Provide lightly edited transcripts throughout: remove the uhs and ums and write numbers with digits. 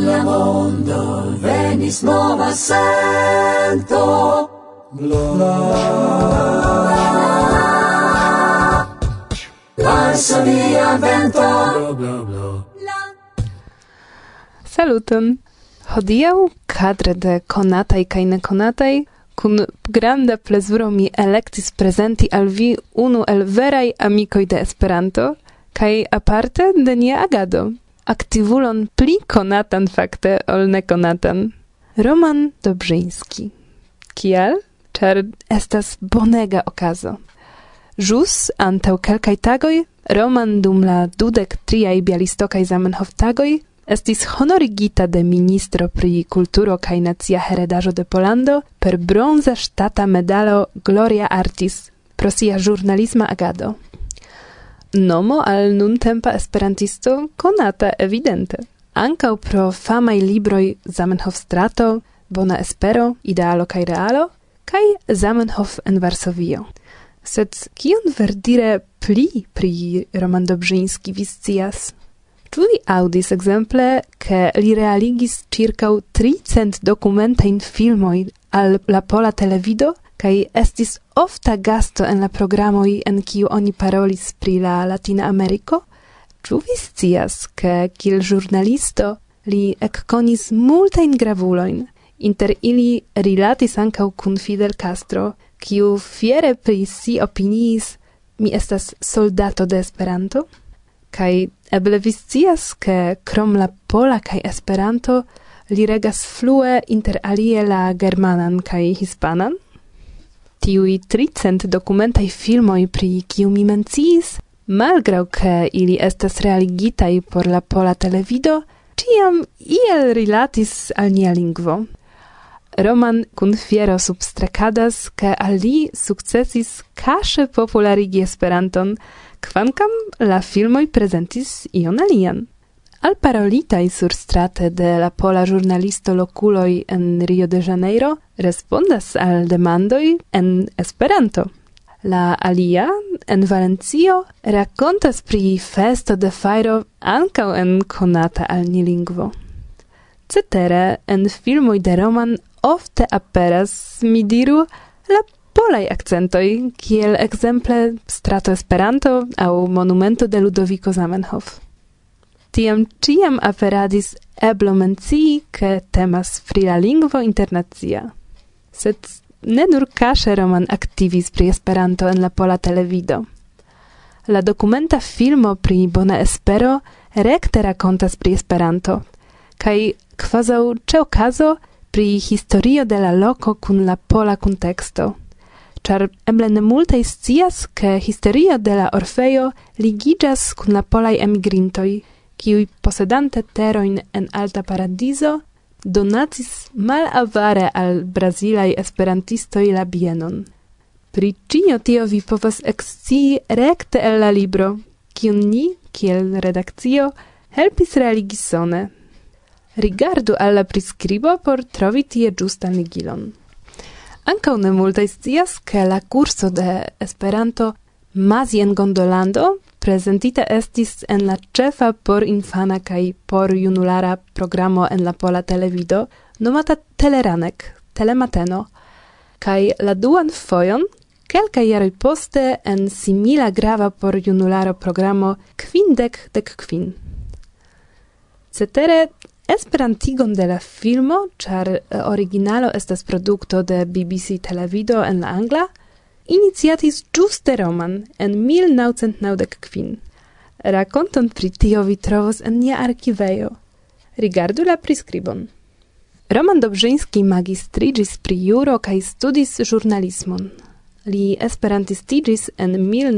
la mondo venis nova sento. Varsovia vento. Saluton! Hodiaŭ kadre de konataj kaj nekonataj kun granda plezuro mi elektis prezenti al vi unu el veraj amikoj de Esperanto kaj aparte de nia agado. Aktivulon pli konatan fakte ol nekonatan. Roman Dobrzyński. Kial? Ĉar estas bonega okazo. Ĵus antaŭ kelkaj tagoj Roman dum la 23. Bialistokaj Zamenhof-tagoj estis honorigita de ministro pri kulturo kaj nacia heredaĵo de Pollando per bronza ŝtata medalo Gloria Artis pro sia ĵurnalisma agado. Nomo al nuntempa esperantisto konata evidente. Ankaŭ pro famaj libroj Zamenhof-strato, Bona espero, Idealo kaj realo, kaj Zamenhof en Varsovio. Sed kion verdire pli pri Roman Dobrzyński vi scias? Ĉu vi aŭdis ekzemple, ke li realigis ĉirkaŭ 300 dokumentajn filmojn al la pola televido kaj estis ofta gasto en la programoj en kiu oni parolis pri la Latina Ameriko? Ĉu vi scias, ke kiel ĵurnalisto li ekkonis multajn gravulojn, inter ili rilatis ankaŭ kun Fidel Castro, kiu fiere pri si opiniis: mi estas soldato de Esperanto? Kaj eble vi scias, ke krom la pola kaj Esperanto li regas flue inter alie la germanan kaj hispanan? Tiuj 300 dokumentaj filmoj, pri kiu mi menciis, malgraŭ ke ili estas realigitaj por la pola televido, ĉiam iel rilatis al nia lingvo. Roman kun fiero substrakadas, ke al li sukcesis kaŝe popularigi Esperanton, kvankam la filmoj prezentis ion alian. Alparolitaj surstrate de la pola ĵurnalisto lokuloj en Rio de Janeiro respondas al demandoj en Esperanto. La alia, en Valencio, rakontas pri festo de fajro ankaŭ en konata al ni lingvo. Cetere, en filmoj de Roman ofte aperas, mi diru, la polaj akcentoj, kiel ekzemple Strato Esperanto aŭ Monumento de Ludovico Zamenhof. Tiam ĉiam aperadis eblo mencii, ke temas pri la lingvo internacia. Sed ne nur kaŝe Roman aktivis pri Esperanto en la pola televido. La dokumenta filmo pri Bona espero rekte rakontas pri Esperanto, kaj kvazaŭ ĉeokazo pri historio de la loko kun la pola kunteksto. Ĉar eble ne multaj scias, ke historio de la Orfejo ligiĝas kun la polaj emigrintoj, kiuj posedante terojn en Alta Paradizo donacis malavare al brazilaj esperantistoj la bienon. Pri ĉio tio vi povas ekscii rekte el la libro, kiun ni, kiel redakcio, helpis realigi sone. Rigardu al la priskribo por trovi tie ĝustan ligilon. Ankaŭ ne multaj scias, ke la kurso de Esperanto Mazi en Gondolando prezentita estis en la ĉefa por infana kaj por junulara programo en la pola televido, nomata Teleranek, Telemateno, kaj la duan fojon, kelkaj jaroj poste, en simila grava por junularo programo Kvindek-dek-kvin. Cetere, esperantigon de la filmo, ĉar originalo estas produkto de BBC Televido en la angla, iniciatis ĝuste Roman en 1995. Rakonton pri tio vi trovos en nia arkivejo. Rigardu la priskribon. Roman Dobrzyński magistriĝis pri juro kaj studis ĵurnalismon. Li esperantistiĝis en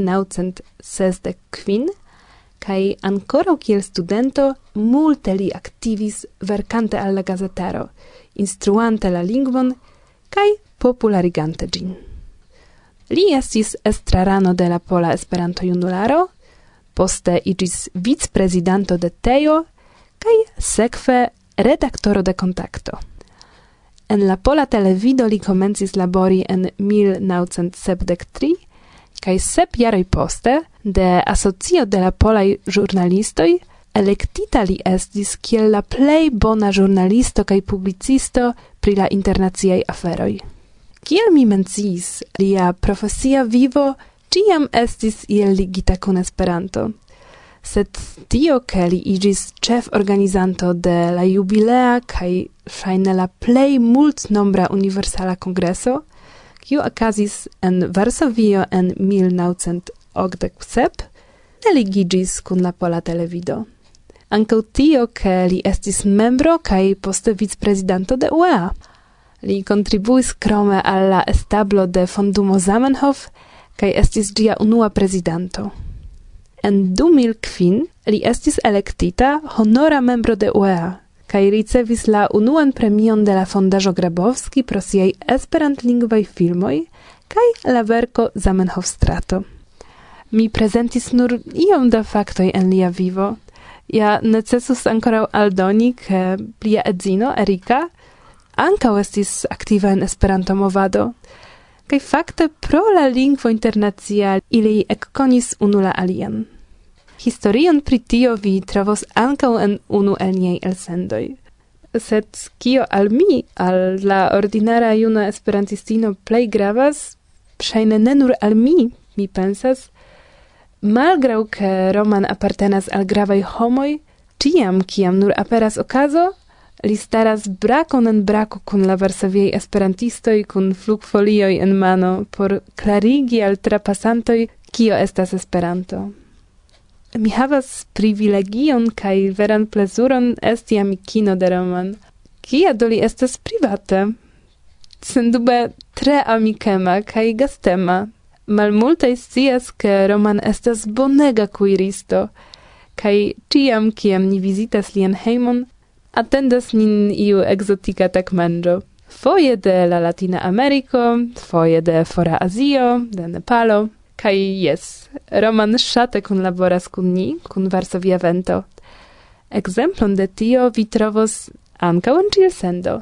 1965 kaj ankoraŭ kiel studento multe li aktivis verkante al la gazetaro, instruante la lingvon kaj popularigante ĝin. Li estis estrarano de la Pola Esperanto-Junularo, poste iĝis vicprezidanto de Tejo kaj sekve redaktoro de Kontakto. En la pola televido li komencis labori en 1973 kaj 7 jaroj poste de Asocio de la Polaj Ĵurnalistoj elektita li estis kiel la plej bona ĵurnalisto kaj publicisto pri la internaciaj aferoj. Kiel mi menciis, lia profesia vivo ĉiam estis iel ligita kun Esperanto. Sed tio, ke li iĝis ĉeforganizanto de la jubilea kaj ŝajne la plej multnombra universala kongreso, kiu okazis en Varsovio en 1987, ne ligiĝis kun la pola televido. Ankaŭ tio, ke li estis membro kaj poste vicprezidanto de UEA. Li kontribuis krome al la establo de Fondumo Zamenhof kaj estis ĝia unua prezidanto. En 2005 li estis elektita honora membro de UEA kaj ricevis la unuan premion de la Fondaĵo Grabowski pro siaj esperantlingvaj filmoj kaj la verko Zamenhof-strato. Mi prezentis nur iom da faktoj en lia vivo. Ja necesus ankoraŭ aldoni, ke lia edzino Erika ankaŭ estis aktiva en Esperanto-movado. Kaj fakte pro la lingvo internacia ili ekkonis unu la alian. Historion pri tio vi trovos ankaŭ en unu el niaj elsendoj. Sed kio al mi, al la ordinara juna esperantistino plej gravas, ŝajne ne nur al mi, mi pensas, malgraŭ ke Roman apartenas al gravaj homoj, ĉiam kiam nur aperas okazo, li staras brakon en brako kun la varsoviaj esperantistoj kun flugfolioj en mano por klarigi al trapasantoj, kio estas Esperanto. Mi havas privilegion kaj veran plezuron esti amikino de Roman. Kia do li estas private? Sendube tre amikema kaj gastema. Malmultaj scias, ke Roman estas bonega kuiristo, kaj ĉiam kiam ni vizitas lian hejmon, atendas nin iu egzotika tagmanĝo. Foje de la Latina Ameriko, foje de Fora Azio, de Nepalo, kaj jes, Roman ŝate kunlaboras kun ni, kun Varsovia Vento. Ekzemplon de tio vi trovos ankaŭ en ĉi elsendo.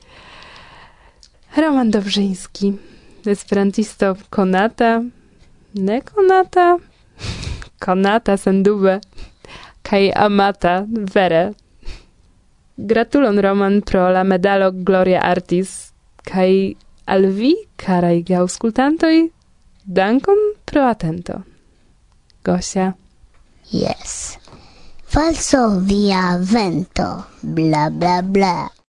Roman Dobrzyński, esperantisto konata, nekonata, konata sendube, kaj amata vere. Gratulon Roman pro la medalo Gloria Artis, kaj al vi, karaj geaŭskultantoj, dankon pro atento. Gosia. Yes. Falso via vento, bla bla bla.